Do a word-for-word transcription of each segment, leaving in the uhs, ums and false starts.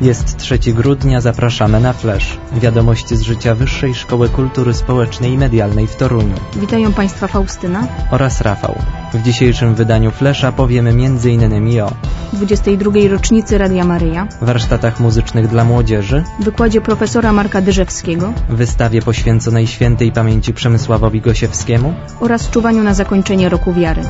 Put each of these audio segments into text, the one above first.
Jest trzeciego grudnia, zapraszamy na Flash. Wiadomości z życia Wyższej Szkoły Kultury Społecznej i Medialnej w Toruniu. Witają Państwa Faustyna oraz Rafał. W dzisiejszym wydaniu Flasha powiemy między innymi o dwudziestej drugiej rocznicy Radia Maryja, warsztatach muzycznych dla młodzieży, wykładzie profesora Marka Dyrzewskiego, wystawie poświęconej świętej pamięci Przemysławowi Gosiewskiemu oraz czuwaniu na zakończenie Roku Wiary.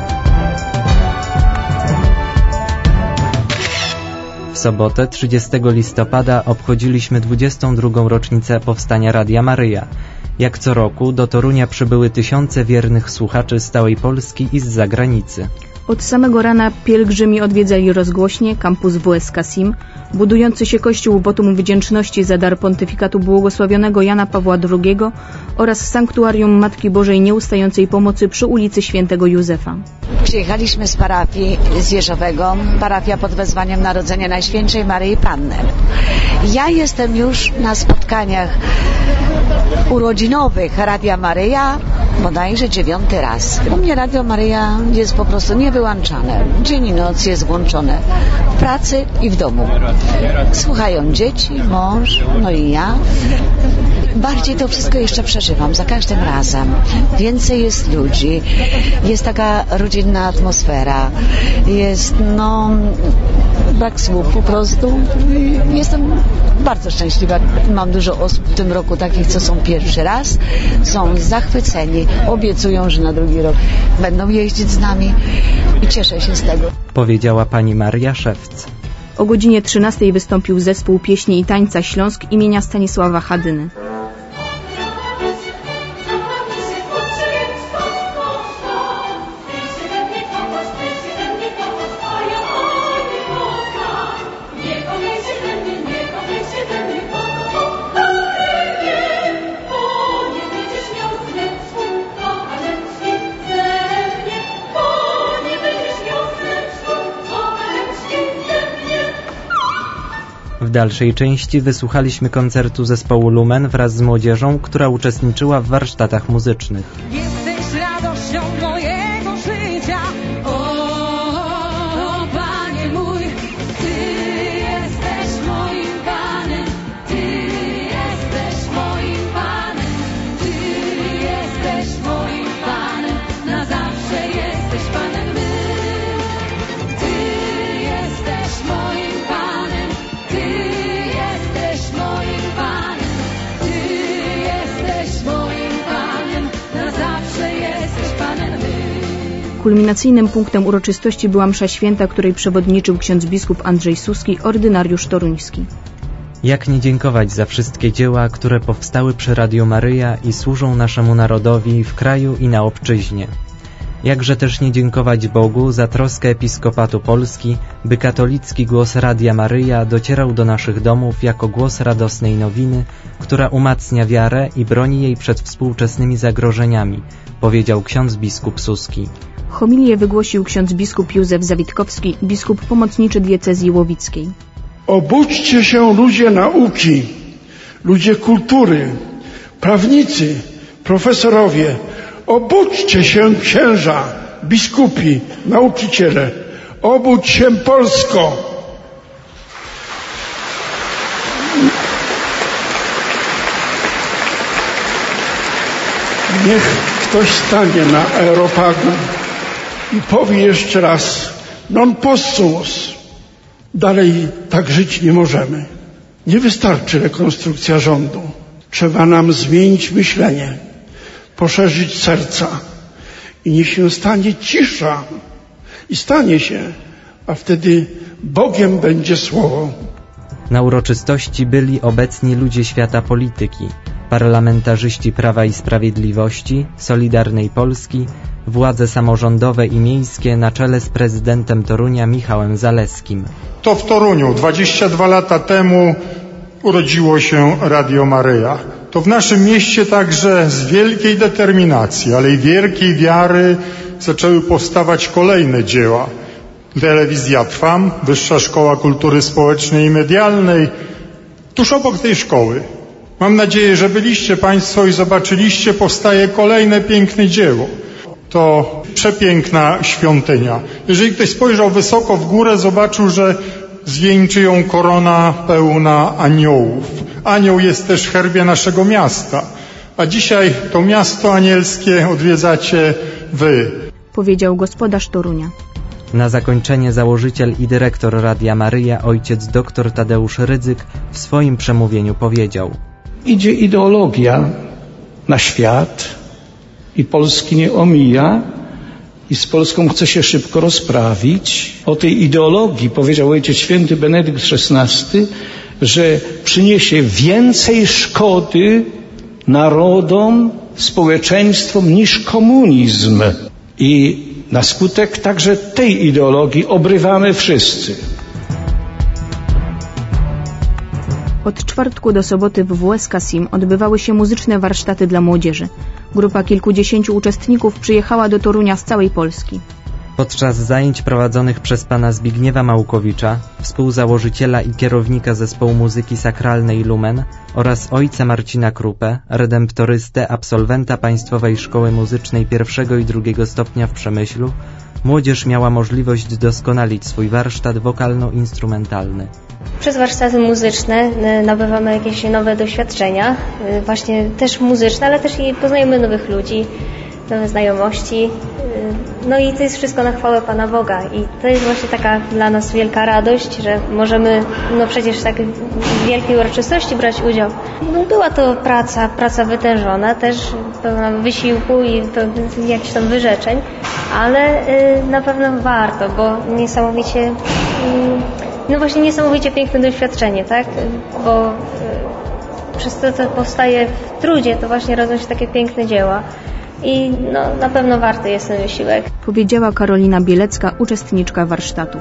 W sobotę, trzydziestego listopada, obchodziliśmy dwudziestą drugą rocznicę powstania Radia Maryja. Jak co roku do Torunia przybyły tysiące wiernych słuchaczy z całej Polski i z zagranicy. Od samego rana pielgrzymi odwiedzali rozgłośnie, kampus W S K S I M, budujący się kościół wotum wdzięczności za dar pontyfikatu błogosławionego Jana Pawła drugiego oraz sanktuarium Matki Bożej Nieustającej Pomocy przy ulicy Świętego Józefa. Przyjechaliśmy z parafii z Jeżowego, parafia pod wezwaniem Narodzenia Najświętszej Maryi Panny. Ja jestem już na spotkaniach urodzinowych Radia Maryja bodajże dziewiąty raz. U mnie Radio Maryja jest po prostu niewyłączane. Dzień i noc jest włączone. W pracy i w domu. Słuchają dzieci, mąż, no i ja. Bardziej to wszystko jeszcze przeżywam za każdym razem. Więcej jest ludzi, jest taka rodzinna atmosfera, jest no brak słów po prostu. Jestem bardzo szczęśliwa. Mam dużo osób w tym roku takich, co są pierwszy raz, są zachwyceni, obiecują, że na drugi rok będą jeździć z nami i cieszę się z tego. Powiedziała pani Maria Szewc. O godzinie trzynastej wystąpił zespół pieśni i tańca Śląsk imienia Stanisława Hadyny. W dalszej części wysłuchaliśmy koncertu zespołu Lumen wraz z młodzieżą, która uczestniczyła w warsztatach muzycznych. Jesteś radością mojego życia, o, o Panie mój, Ty jesteś moim Panem, Ty jesteś moim Panem, Ty jesteś moim Panem, na zawsze jesteś Panem my. Ty jesteś moim Panem, Ty jesteś moim Panem, Ty jesteś moim Panem, na zawsze jesteś Panem my. Kulminacyjnym punktem uroczystości była msza święta, której przewodniczył ksiądz biskup Andrzej Suski, ordynariusz toruński. Jak nie dziękować za wszystkie dzieła, które powstały przy Radiu Maryja i służą naszemu narodowi w kraju i na obczyźnie. Jakże też nie dziękować Bogu za troskę Episkopatu Polski, by katolicki głos Radia Maryja docierał do naszych domów jako głos radosnej nowiny, która umacnia wiarę i broni jej przed współczesnymi zagrożeniami, powiedział ksiądz biskup Suski. Homilię wygłosił ksiądz biskup Józef Zawitkowski, biskup pomocniczy diecezji łowickiej. Obudźcie się, ludzie nauki, ludzie kultury, prawnicy, profesorowie, obudźcie się, księża, biskupi, nauczyciele, obudź się, Polsko. Niech ktoś stanie na aeropagu i powie jeszcze raz: non possumus. Dalej tak żyć nie możemy. Nie wystarczy rekonstrukcja rządu. Trzeba nam zmienić myślenie, poszerzyć serca i niech się stanie cisza. I stanie się, a wtedy Bogiem będzie słowo. Na uroczystości byli obecni ludzie świata polityki, parlamentarzyści Prawa i Sprawiedliwości, Solidarnej Polski, władze samorządowe i miejskie na czele z prezydentem Torunia Michałem Zaleskim. To w Toruniu dwadzieścia dwa lata temu urodziło się Radio Maryja. To w naszym mieście także z wielkiej determinacji, ale i wielkiej wiary zaczęły powstawać kolejne dzieła. Telewizja Trwam, Wyższa Szkoła Kultury Społecznej i Medialnej, tuż obok tej szkoły. Mam nadzieję, że byliście Państwo i zobaczyliście, powstaje kolejne piękne dzieło. To przepiękna świątynia. Jeżeli ktoś spojrzał wysoko w górę, zobaczył, że zwieńczy ją korona pełna aniołów. Anioł jest też w herbie naszego miasta, a dzisiaj to miasto anielskie odwiedzacie wy. Powiedział gospodarz Torunia. Na zakończenie założyciel i dyrektor Radia Maryja, ojciec dr Tadeusz Rydzyk, w swoim przemówieniu powiedział: Idzie ideologia na świat i Polski nie omija i z Polską chce się szybko rozprawić. O tej ideologii powiedział ojciec święty Benedykt szesnasty, że przyniesie więcej szkody narodom, społeczeństwom niż komunizm. I na skutek także tej ideologii obrywamy wszyscy. Od czwartku do soboty w W S K S I M odbywały się muzyczne warsztaty dla młodzieży. Grupa kilkudziesięciu uczestników przyjechała do Torunia z całej Polski. Podczas zajęć prowadzonych przez pana Zbigniewa Małkowicza, współzałożyciela i kierownika zespołu muzyki sakralnej Lumen, oraz ojca Marcina Krupę, redemptorystę, absolwenta Państwowej Szkoły Muzycznej pierwszego i drugiego stopnia w Przemyślu, młodzież miała możliwość doskonalić swój warsztat wokalno-instrumentalny. Przez warsztaty muzyczne nabywamy jakieś nowe doświadczenia, właśnie też muzyczne, ale też i poznajemy nowych ludzi, nowe znajomości. No i to jest wszystko na chwałę Pana Boga i to jest właśnie taka dla nas wielka radość, że możemy no przecież w takiej wielkiej uroczystości brać udział. No była to praca, praca wytężona, też pełna wysiłku i jakichś tam wyrzeczeń, ale na pewno warto, bo niesamowicie, no właśnie niesamowicie piękne doświadczenie, tak? Bo przez to, co powstaje w trudzie, to właśnie rodzą się takie piękne dzieła. I no, na pewno warty jest ten wysiłek. Powiedziała Karolina Bielecka, uczestniczka warsztatów.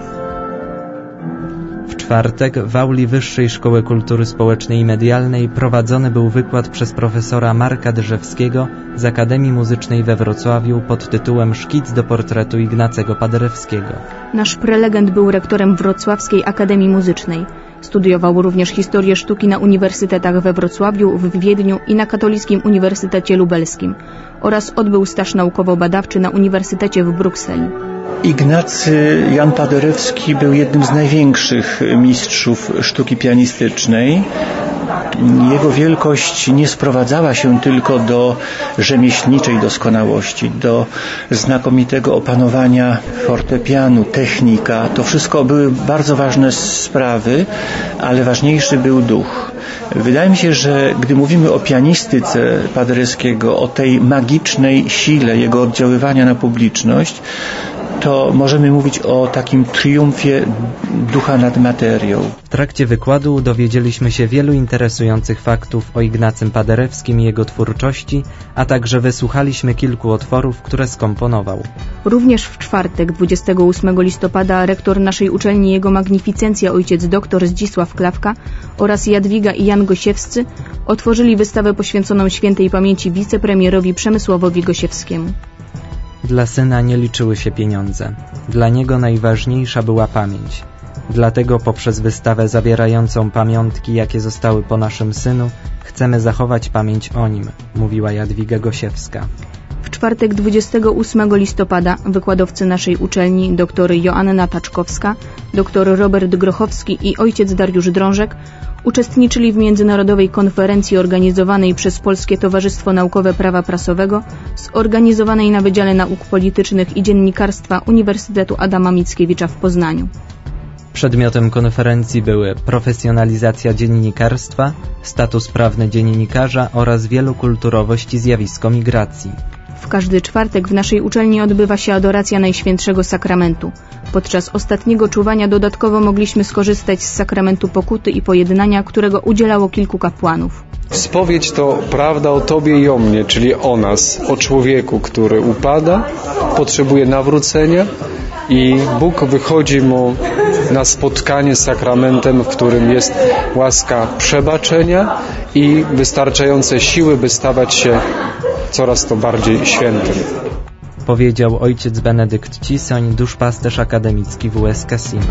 W czwartek w auli Wyższej Szkoły Kultury Społecznej i Medialnej prowadzony był wykład przez profesora Marka Drzewskiego z Akademii Muzycznej we Wrocławiu pod tytułem Szkic do portretu Ignacego Paderewskiego. Nasz prelegent był rektorem Wrocławskiej Akademii Muzycznej. Studiował również historię sztuki na uniwersytetach we Wrocławiu, w Wiedniu i na Katolickim Uniwersytecie Lubelskim oraz odbył staż naukowo-badawczy na Uniwersytecie w Brukseli. Ignacy Jan Paderewski był jednym z największych mistrzów sztuki pianistycznej. Jego wielkość nie sprowadzała się tylko do rzemieślniczej doskonałości, do znakomitego opanowania fortepianu, technika. To wszystko były bardzo ważne sprawy, ale ważniejszy był duch. Wydaje mi się, że gdy mówimy o pianistyce Paderewskiego, o tej magicznej sile jego oddziaływania na publiczność, to możemy mówić o takim triumfie ducha nad materią. W trakcie wykładu dowiedzieliśmy się wielu interesujących faktów o Ignacym Paderewskim i jego twórczości, a także wysłuchaliśmy kilku utworów, które skomponował. Również w czwartek, dwudziestego ósmego listopada, rektor naszej uczelni Jego Magnificencja ojciec dr Zdzisław Klawka oraz Jadwiga i Jan Gosiewscy otworzyli wystawę poświęconą świętej pamięci wicepremierowi Przemysławowi Gosiewskiemu. Dla syna nie liczyły się pieniądze. Dla niego najważniejsza była pamięć. Dlatego poprzez wystawę zawierającą pamiątki, jakie zostały po naszym synu, chcemy zachować pamięć o nim, mówiła Jadwiga Gosiewska. W czwartek dwudziestego ósmego listopada wykładowcy naszej uczelni dr Joanna Taczkowska, dr Robert Grochowski i ojciec Dariusz Drążek uczestniczyli w międzynarodowej konferencji organizowanej przez Polskie Towarzystwo Naukowe Prawa Prasowego, zorganizowanej na Wydziale Nauk Politycznych i Dziennikarstwa Uniwersytetu Adama Mickiewicza w Poznaniu. Przedmiotem konferencji były profesjonalizacja dziennikarstwa, status prawny dziennikarza oraz wielokulturowość i zjawisko migracji. W każdy czwartek w naszej uczelni odbywa się adoracja Najświętszego Sakramentu. Podczas ostatniego czuwania dodatkowo mogliśmy skorzystać z sakramentu pokuty i pojednania, którego udzielało kilku kapłanów. Spowiedź to prawda o Tobie i o mnie, czyli o nas, o człowieku, który upada, potrzebuje nawrócenia i Bóg wychodzi mu na spotkanie z sakramentem, w którym jest łaska przebaczenia i wystarczające siły, by stawać się coraz to bardziej świętym. Powiedział ojciec Benedykt Cisoń, duszpasterz akademicki W S K S I M.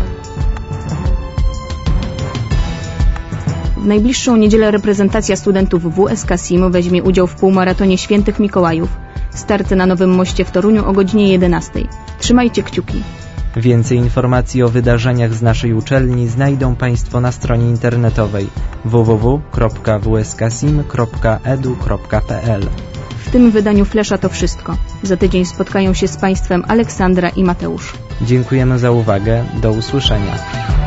W najbliższą niedzielę reprezentacja studentów W S K S I M weźmie udział w półmaratonie Świętych Mikołajów. Start na Nowym Moście w Toruniu o godzinie jedenastej. Trzymajcie kciuki. Więcej informacji o wydarzeniach z naszej uczelni znajdą Państwo na stronie internetowej w w w kropka w s k sim kropka e d u kropka p l. W tym wydaniu Flesza to wszystko. Za tydzień spotkają się z Państwem Aleksandra i Mateusz. Dziękujemy za uwagę. Do usłyszenia.